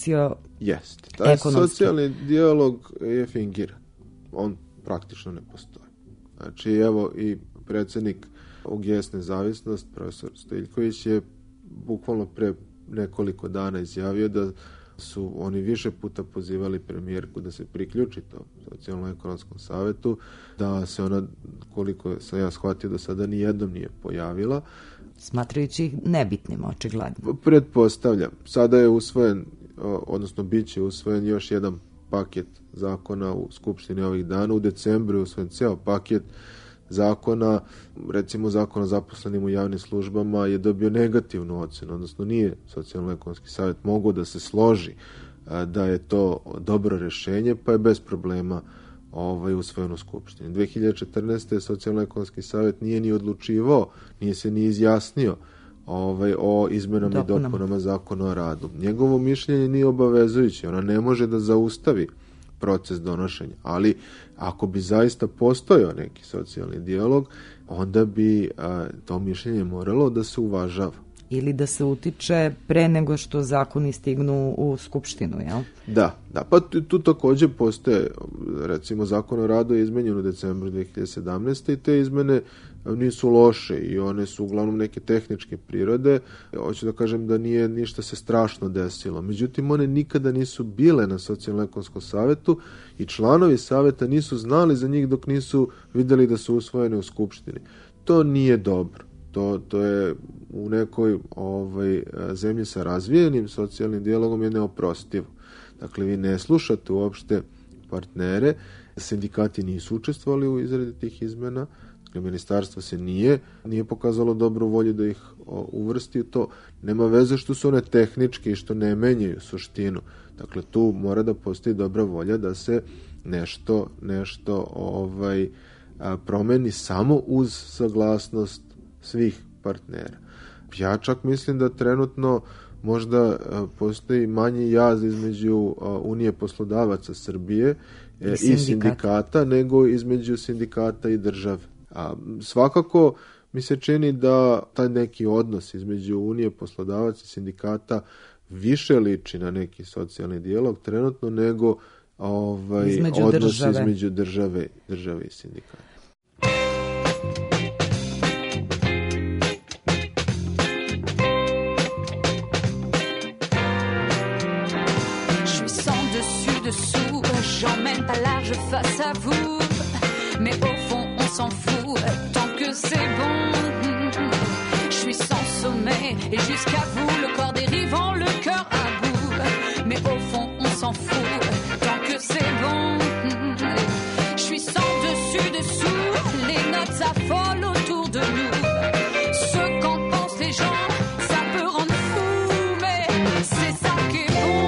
Jeste. Taj socijalni dijalog je fingiran. On praktično ne postoji. Znači, evo i predsjednik UGS Nezavisnost, profesor Stojiljković, je bukvalno pre nekoliko dana izjavio da su oni više puta pozivali premijerku da se priključi tom socijalno-ekonomskom savetu, da se ona, koliko sam ja shvatio, do sada nijednom nije pojavila. Smatrajući ih nebitnim, očigledno. Pretpostavljam. Sada je usvojen, odnosno bit će usvojen još jedan paket zakona u Skupštini ovih dana. U decembru je usvojen ceo paket zakona, recimo zakon o zaposlenim u javnim službama je dobio negativnu ocenu, odnosno nije socijalno-ekonomski savjet mogao da se složi da je to dobro rješenje, pa je bez problema usvojen u Skupštini. 2014. socijalno-ekonomski savjet nije ni odlučivao, nije se ni izjasnio o izmenama i dopunama zakona o radu. Njegovo mišljenje nije obavezujuće, ona ne može da zaustavi proces donošenja, ali ako bi zaista postojao neki socijalni dijalog, onda bi to mišljenje moralo da se uvažava. Ili da se utiče pre nego što zakoni stignu u Skupštinu, jel? Da, pa tu također postoje, recimo zakon o radu je izmenjen u decembru 2017. i te izmene nisu loše i one su uglavnom neke tehničke prirode. Hoću da kažem da nije ništa se strašno desilo. Međutim, one nikada nisu bile na socijalno-ekonomskom savetu i članovi saveta nisu znali za njih dok nisu vidjeli da su usvojene u Skupštini. To nije dobro. To je u nekoj zemlji sa razvijenim socijalnim dijalogom je neoprostivo. Dakle, vi ne slušate uopšte partnere. Sindikati nisu učestvovali u izradi tih izmena. Ministarstvo se nije pokazalo dobru volju da ih uvrsti u to. Nema veze što su one tehničke i što ne menjaju suštinu. Dakle, tu mora da postoji dobra volja da se nešto promeni samo uz saglasnost svih partnera. Ja čak mislim da trenutno možda postoji manji jaz između Unije poslodavaca Srbije i sindikata nego između sindikata i države. A svakako mi se čini da taj neki odnos između Unije poslodavaca i sindikata više liči na neki socijalni dijalog trenutno nego odnos između države i sindikata. J'emmène pas large face à vous, mais au fond on s'en fout tant que c'est bon. Je suis sans sommeil et jusqu'à vous, le corps dérivant, le cœur à bout, mais au fond on s'en fout tant que c'est bon. Je suis sans dessus dessous, les notes s'affolent autour de nous. Ce qu'en pensent les gens, ça peut rendre fou, mais c'est ça qui est bon.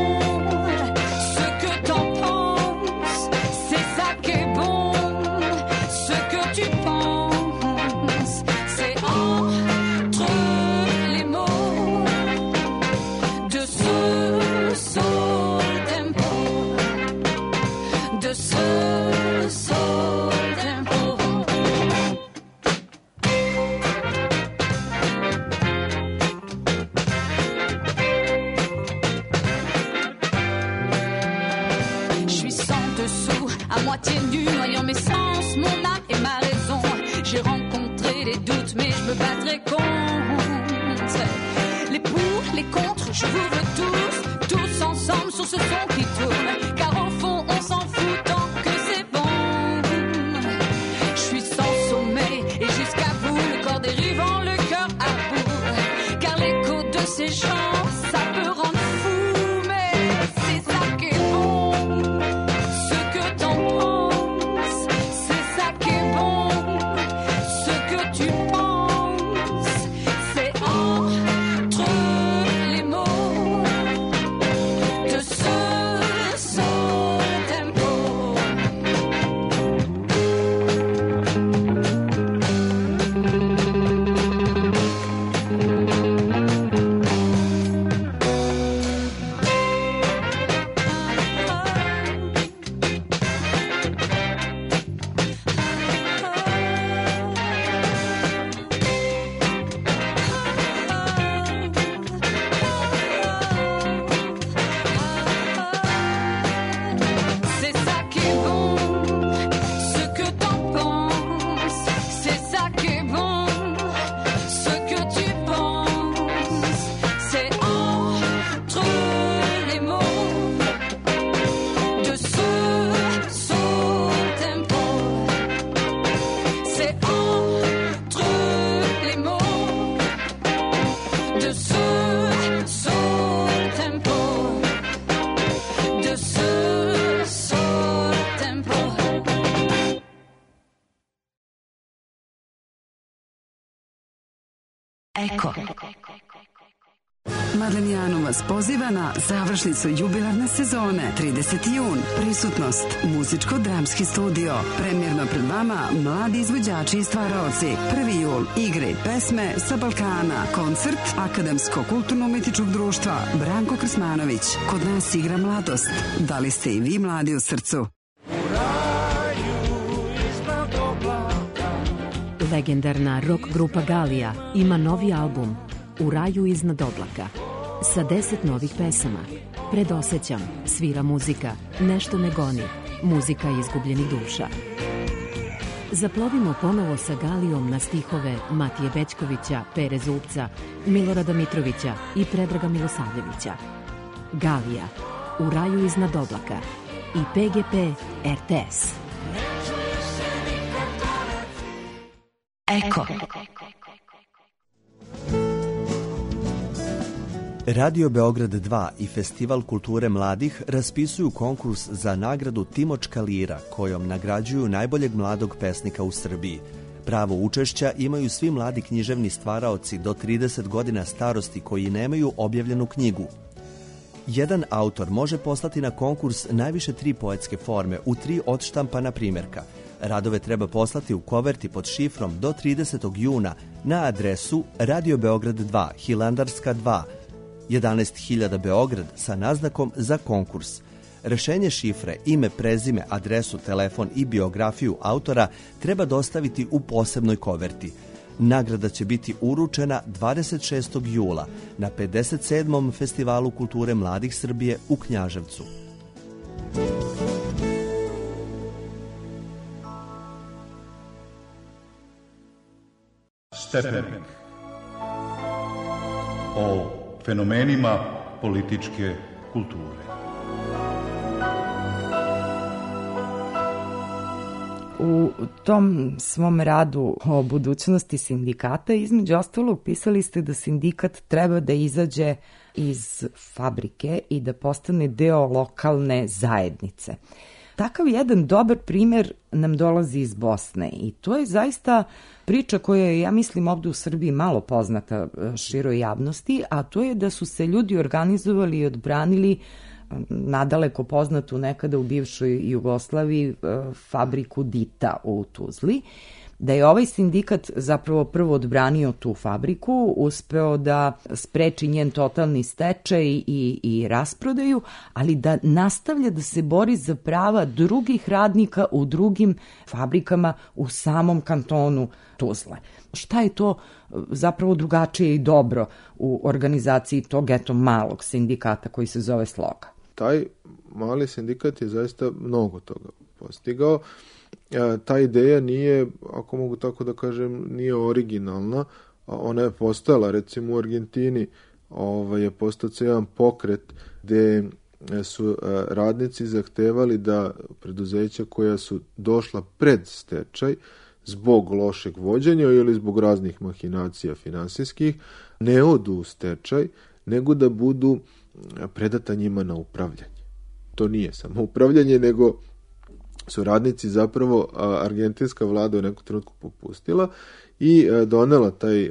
Eko. Madlenijanu vas poziva na završnicu jubilarne sezone 30. jun. Prisutnost muzičko-dramski studio. Premjerno pred vama mladi izvođači i stvaraoci. 1. jul igre pesme sa Balkana. Koncert Akademsko-kulturno-umjetničkog društva Branko Krsmanović. Kod nas igra mladost. Da li ste i vi mladi u srcu? Legendarna rock grupa Galija ima novi album U raju iznad oblaka sa 10 novih pesama. Predosećam, svira muzika, nešto me goni, muzika izgubljenih duša. Zaplovimo ponovo sa Galijom na stihove Matije Bećkovića, Pere Zupca, Milorada Mitrovića i Predraga Milosavljevića. Galija, U raju iznad oblaka i PGP RTS. Eko. Radio Beograd 2 i Festival kulture mladih raspisuju konkurs za nagradu Timočka lira, kojom nagrađuju najboljeg mladog pesnika u Srbiji. Pravo učešća imaju svi mladi književni stvaraoci do 30 godina starosti koji nemaju objavljenu knjigu. Jedan autor može poslati na konkurs najviše 3 poetske forme u 3 odštampana primjerka. Radove treba poslati u koverti pod šifrom do 30. juna na adresu Radio Beograd 2, Hilandarska 2, 11.000 Beograd sa naznakom za konkurs. Rešenje šifre, ime, prezime, adresu, telefon i biografiju autora treba dostaviti u posebnoj koverti. Nagrada će biti uručena 26. jula na 57. Festivalu kulture mladih Srbije u Knjaževcu. Stepenik. O fenomenima političke kulture. U tom svom radu o budućnosti sindikata, između ostalog, pisali ste da sindikat treba da izađe iz fabrike i da postane deo lokalne zajednice. Takav jedan dobar primjer nam dolazi iz Bosne i to je zaista priča koja je, ja mislim, ovdje u Srbiji malo poznata široj javnosti, a to je da su se ljudi organizovali i odbranili nadaleko poznatu nekada u bivšoj Jugoslaviji fabriku Dita u Tuzli, da je ovaj sindikat zapravo prvo odbranio tu fabriku, uspeo da spreči njen totalni stečaj i rasprodaju, ali da nastavlja da se bori za prava drugih radnika u drugim fabrikama u samom kantonu Tuzle. Šta je to zapravo drugačije i dobro u organizaciji tog malog sindikata koji se zove Sloga? Taj mali sindikat je zaista mnogo toga postigao. Ta ideja nije, ako mogu tako da kažem, nije originalna. Ona je postojala, recimo u Argentini je postao jedan pokret gde su radnici zahtevali da preduzeća koja su došla pred stečaj zbog lošeg vođenja ili zbog raznih mahinacija finansijskih ne odu u stečaj, nego da budu predata njima na upravljanje. To nije samo upravljanje, nego su radnici zapravo, argentinska vlada u nekom trenutku popustila i donela taj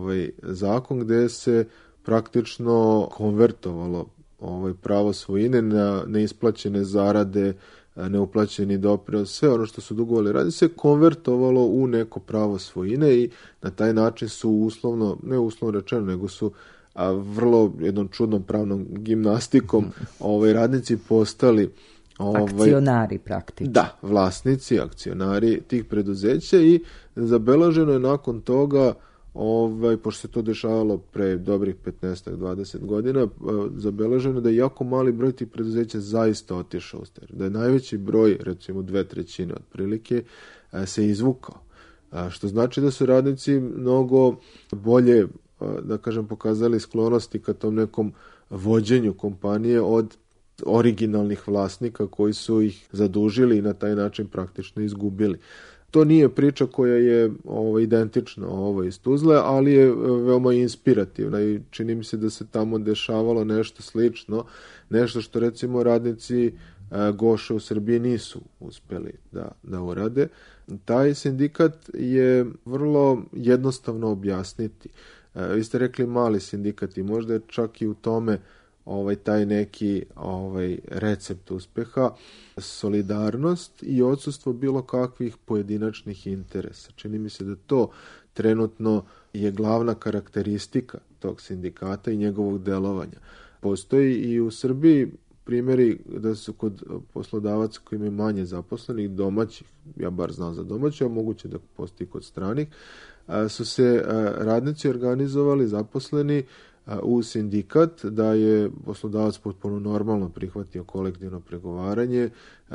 zakon gde se praktično konvertovalo pravo svojine na neisplaćene zarade, neuplaćeni doprinos, sve ono što su dugovali radi se konvertovalo u neko pravo svojine i na taj način su uslovno, ne uslovno rečeno, nego su vrlo jednom čudnom pravnom gimnastikom radnici postali akcionari praktično. Da, vlasnici, akcionari tih preduzeća i zabeleženo je nakon toga, pošto se to dešavalo pre dobrih 15-20 godina, zabeleženo da je jako mali broj tih preduzeća zaista otišao u stečaj. Da je najveći broj, recimo 2/3 otprilike, se izvukao. Što znači da su radnici mnogo bolje, da kažem, pokazali sklonosti ka tom nekom vođenju kompanije od originalnih vlasnika koji su ih zadužili i na taj način praktično izgubili. To nije priča koja je identična iz Tuzle, ali je veoma inspirativna i čini mi se da se tamo dešavalo nešto slično, nešto što recimo radnici Goše u Srbiji nisu uspeli da urade. Taj sindikat je vrlo jednostavno objasniti. Vi ste rekli mali sindikat i možda je čak i u tome taj neki recept uspeha, solidarnost i odsustvo bilo kakvih pojedinačnih interesa. Čini mi se da to trenutno je glavna karakteristika tog sindikata i njegovog delovanja. Postoji i u Srbiji primjeri da su kod poslodavaca koji imaju manje zaposlenih, domaćih, ja bar znam za domaće, a moguće da postoji kod stranih, su se radnici organizovali, zaposleni u sindikat, da je poslodavac potpuno normalno prihvatio kolektivno pregovaranje,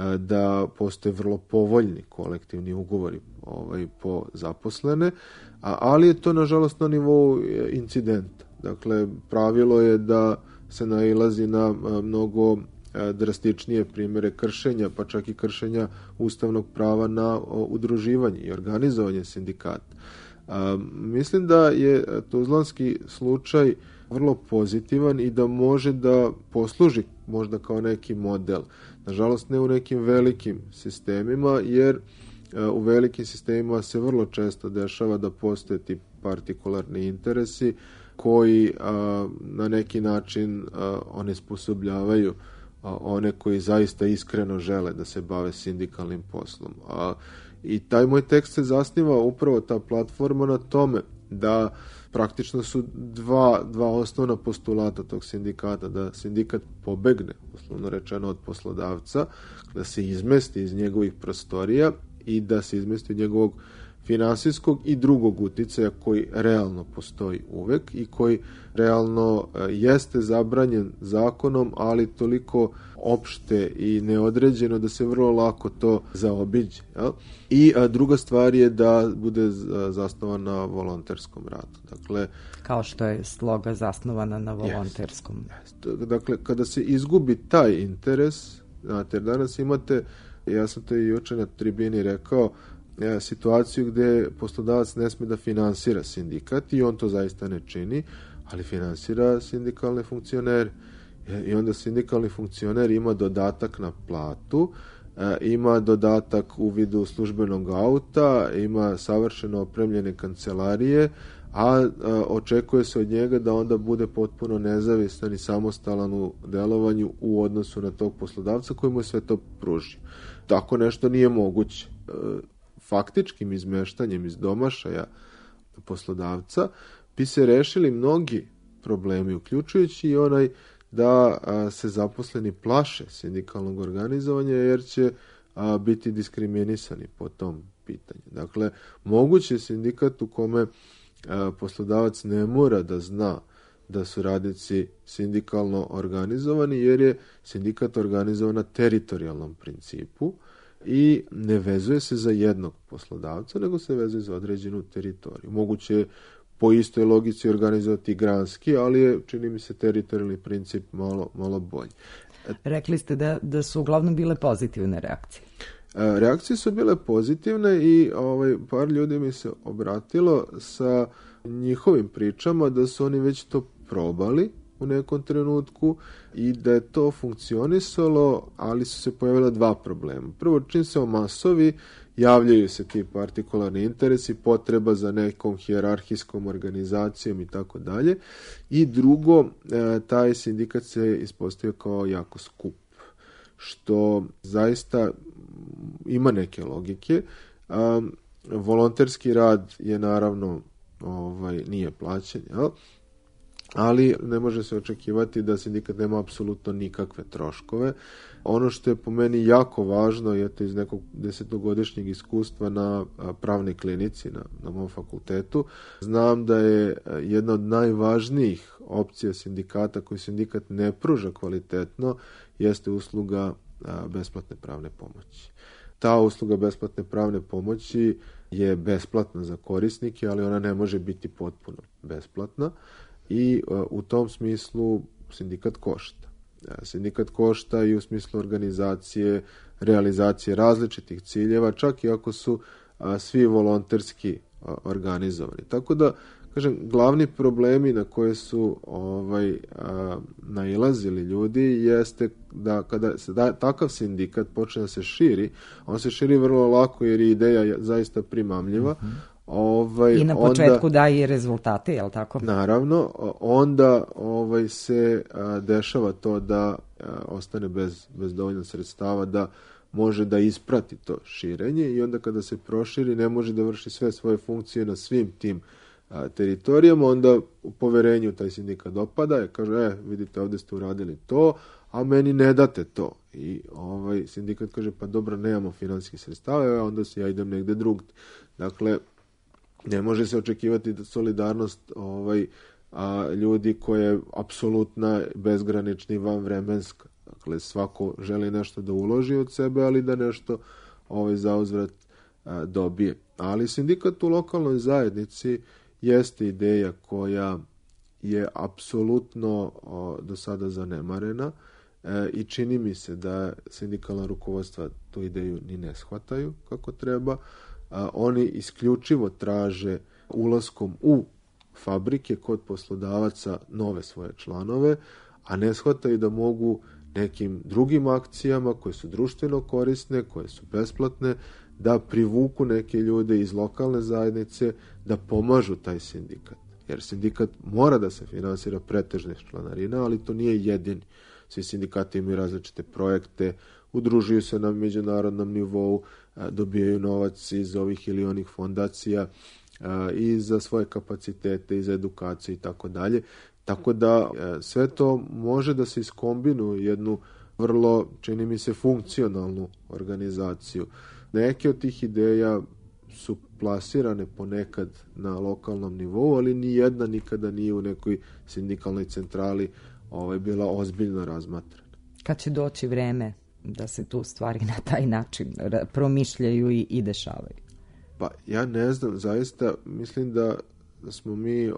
da postoje vrlo povoljni kolektivni ugovori po zaposlene, ali je to nažalost na nivou incidenta. Dakle, pravilo je da se nailazi na mnogo drastičnije primjere kršenja, pa čak i kršenja ustavnog prava na udruživanje i organizovanje sindikata. Mislim da je tuzlanski slučaj vrlo pozitivan i da može da posluži možda kao neki model. Nažalost, ne u nekim velikim sistemima, jer u velikim sistemima se vrlo često dešava da postoje ti partikularni interesi koji na neki način onesposobljavaju one koji zaista iskreno žele da se bave sindikalnim poslom. I taj moj tekst se zasniva upravo ta platforma na tome da praktično su dva osnovna postulata tog sindikata, da sindikat pobegne, uslovno rečeno, od poslodavca, da se izmesti iz njegovih prostorija i da se izmesti od njegovog finansijskog i drugog uticaja koji realno postoji uvek i koji realno jeste zabranjen zakonom, ali toliko opšte i neodređeno da se vrlo lako to zaobiđe. Jel? I druga stvar je da bude zasnovan na volonterskom radu. Dakle, kao što je sloga zasnovana na volonterskom. Dakle, kada se izgubi taj interes, znate, danas imate, ja sam to i juče na tribini rekao, situaciju gde poslodavac ne sme da finansira sindikat i on to zaista ne čini, ali finansira sindikalne funkcionere. I onda sindikalni funkcioner ima dodatak na platu, ima dodatak u vidu službenog auta, ima savršeno opremljene kancelarije, a očekuje se od njega da onda bude potpuno nezavistan i samostalan u delovanju u odnosu na tog poslodavca koji mu sve to pruži. Tako nešto nije moguće. Faktičkim izmeštanjem iz domašaja poslodavca bi se rešili mnogi problemi, uključujući i onaj da se zaposleni plaše sindikalnog organizovanja jer će biti diskriminisani po tom pitanju. Dakle, moguće je sindikat u kome poslodavac ne mora da zna da su radnici sindikalno organizovani jer je sindikat organizovan na teritorijalnom principu i ne vezuje se za jednog poslodavca, nego se vezuje za određenu teritoriju. Moguće je po istoj logici organizovati granski, ali je, čini mi se, teritorijalni princip malo bolji. Rekli ste da su uglavnom bile pozitivne reakcije. Reakcije su bile pozitivne i par ljudi mi se obratilo sa njihovim pričama da su oni već to probali u nekom trenutku i da je to funkcionisalo, ali su se pojavila dva problema. Prvo, čim se omasovi, javljaju se ti partikularni interesi, potreba za nekom hijerarhijskom organizacijom i tako dalje. I drugo, taj sindikat se ispostavio kao jako skup, što zaista ima neke logike. Volonterski rad je naravno nije plaćen, jel? Ali ne može se očekivati da sindikat nema apsolutno nikakve troškove. Ono što je po meni jako važno je to iz nekog 10-godišnjeg iskustva na pravnoj klinici na mom fakultetu. Znam da je jedna od najvažnijih opcija sindikata koju sindikat ne pruža kvalitetno jeste usluga besplatne pravne pomoći. Ta usluga besplatne pravne pomoći je besplatna za korisnike, ali ona ne može biti potpuno besplatna. I u tom smislu sindikat košta. Sindikat košta i u smislu organizacije, realizacije različitih ciljeva, čak i ako su svi volonterski organizovani. Tako da, kažem, glavni problemi na koje su nailazili ljudi jeste da kada se takav sindikat počne da se širi, on se širi vrlo lako jer je ideja zaista primamljiva. I na početku daje rezultate, je li tako? Naravno, onda se dešava to da ostane bez dovoljno sredstava da može da isprati to širenje i onda kada se proširi ne može da vrši sve svoje funkcije na svim tim teritorijama, onda u poverenju taj sindikat dopada i kaže, vidite, ovdje ste uradili to, a meni ne date to. I sindikat kaže, pa dobro, nemamo finansijskih sredstava, onda se ja idem negde drugdje. Dakle, ne može se očekivati da solidarnost ljudi koja je apsolutna, bezgranična i vanvremenska. Dakle, svako želi nešto da uloži od sebe, ali da nešto zauzvrat dobije. Ali sindikat u lokalnoj zajednici jeste ideja koja je apsolutno do sada zanemarena i čini mi se da sindikalna rukovodstva tu ideju ni ne shvataju kako treba. Oni isključivo traže ulaskom u fabrike kod poslodavaca nove svoje članove, a ne shvataju da mogu nekim drugim akcijama koje su društveno korisne, koje su besplatne, da privuku neke ljude iz lokalne zajednice da pomažu taj sindikat. Jer sindikat mora da se finansira pretežno iz članarina, ali to nije jedini. Svi sindikati imaju različite projekte, udružuju se na međunarodnom nivou, dobijaju novac iz ovih ili onih fondacija i za svoje kapacitete, i za edukaciju i tako dalje. Tako da sve to može da se iskombinuje jednu vrlo, čini mi se, funkcionalnu organizaciju. Neke od tih ideja su plasirane ponekad na lokalnom nivou, ali ni jedna nikada nije u nekoj sindikalnoj centrali bila ozbiljno razmatrana. Kad će doći vreme da se tu stvari na taj način promišljaju i dešavaju? Pa ja ne znam, zaista mislim da smo mi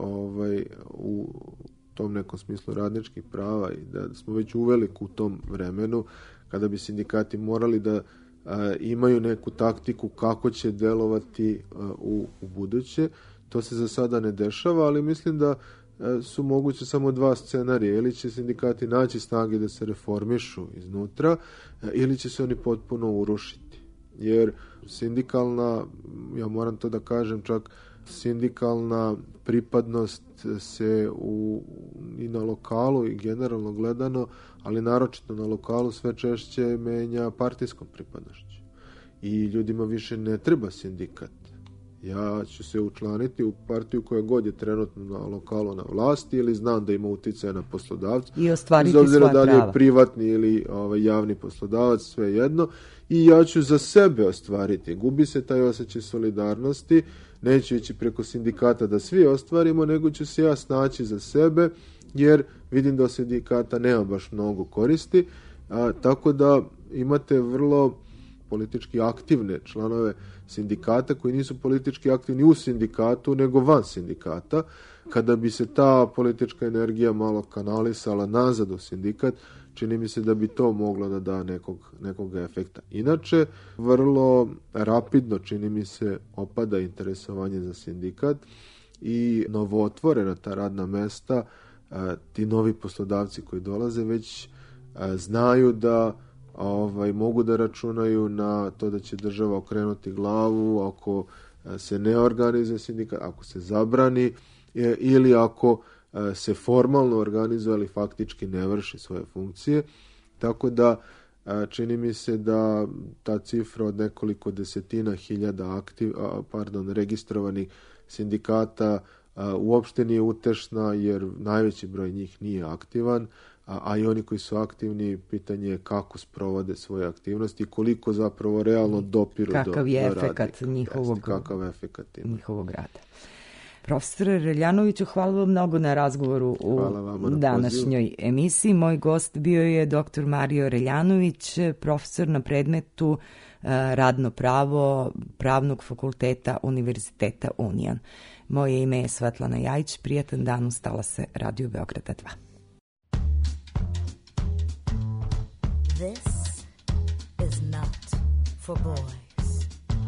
u tom nekom smislu radničkih prava i da smo već uveliko u tom vremenu kada bi sindikati morali da imaju neku taktiku kako će delovati u buduće. To se za sada ne dešava, ali mislim da su moguće samo dva scenarija. Ili će sindikati naći snage da se reformišu iznutra, ili će se oni potpuno urušiti. Jer sindikalna, ja moram to da kažem, čak sindikalna pripadnost se i na lokalu i generalno gledano, ali naročito na lokalu sve češće menja partijskom pripadnošću. I ljudima više ne treba sindikat. Ja ću se učlaniti u partiju koja god je trenutno na lokalu na vlasti ili znam da ima uticaja na poslodavca. I ostvariti svoje prava. Da li je privatni ili javni poslodavac, sve jedno. I ja ću za sebe ostvariti. Gubi se taj osjećaj solidarnosti. Neću ići preko sindikata da svi ostvarimo, nego ću se ja snaći za sebe, jer vidim da od sindikata nema baš mnogo koristi. Tako da imate vrlo politički aktivne članove sindikata koji nisu politički aktivni u sindikatu nego van sindikata. Kada bi se ta politička energija malo kanalisala nazad u sindikat, čini mi se da bi to moglo da da nekog efekta. Inače, vrlo rapidno, čini mi se, opada interesovanje za sindikat i novootvorena ta radna mesta, ti novi poslodavci koji dolaze već znaju da mogu da računaju na to da će država okrenuti glavu ako se ne organizuje sindikat, ako se zabrani ili ako se formalno organizuje, ali faktički ne vrši svoje funkcije. Tako da čini mi se da ta cifra od nekoliko desetina hiljada registrovanih sindikata uopšte nije utešna, jer najveći broj njih nije aktivan, a i oni koji su aktivni, pitanje je kako sprovode svoje aktivnosti i koliko zapravo realno dopiru do radnika. Kakav je efekat njihovog rada. Profesore Reljanoviću, hvala vam mnogo na razgovoru u današnjoj emisiji. Moj gost bio je dr. Mario Reljanović, profesor na predmetu radno pravo Pravnog fakulteta Univerziteta Union. Moje ime je Svetlana Jajić, prijatan dan uz talase Radio Beograda 2. This is not for boys.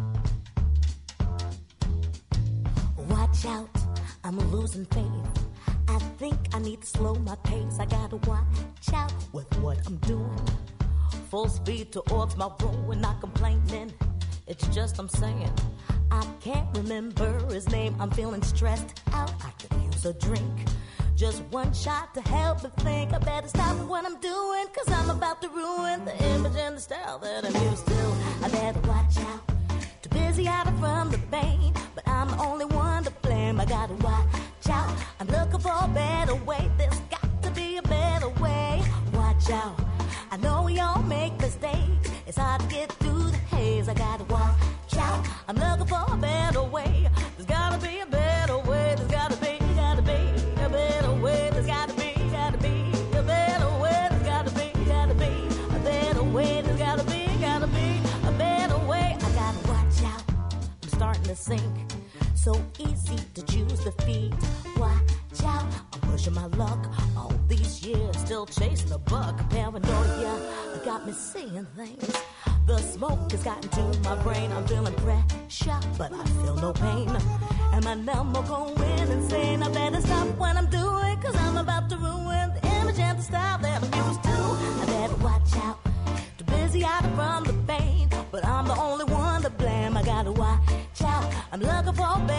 Watch out, I'm losing faith. I think I need to slow my pace. I gotta watch out with what I'm doing. Full speed towards my room and not complaining. It's just I'm saying I can't remember his name. I'm feeling stressed out. I could use a drink. Just one shot to help me think. I better stop what I'm doing, 'cause I'm about to ruin the image and the style that I'm used to. I better watch out. Too busy hiding from the pain, but I'm the only one to blame. I gotta watch out. I'm looking for a better way. There's got to be a better way. Watch out. I know we all make mistakes. It's hard to get through the haze. I gotta watch out. I'm looking for a better way. There's gotta be a better way. There's gotta be a better way. There's gotta be a better way. There's gotta be a better way. There's gotta be a better way. I gotta watch out. I'm starting to sink. So easy to choose defeat. Watch out. I'm pushing my luck all these years, still chasing the buck. Paranoia got me seeing things. The smoke has gotten to my brain. I'm feeling pressure, but I feel no pain. And my number going insane. I bet I'm looking for a